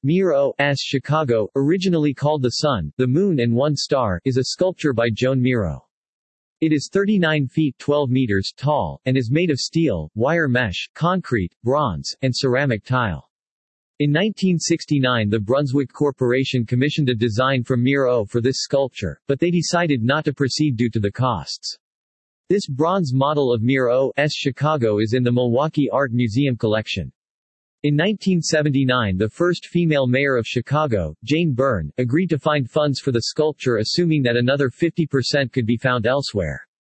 Mir O.'s Chicago, originally called The Sun, the Moon and One Star, is a sculpture by Joan Miro. It is 39 feet 12 meters tall, and is made of steel, wire mesh, concrete, bronze, and ceramic tile. In 1969 the Brunswick Corporation commissioned a design from Miro for this sculpture, but they decided not to proceed due to the costs. This bronze model of Mir O.'s Chicago is in the Milwaukee Art Museum collection. In 1979 the first female mayor of Chicago, Jane Byrne, agreed to find funds for the sculpture assuming that another 50% could be found elsewhere.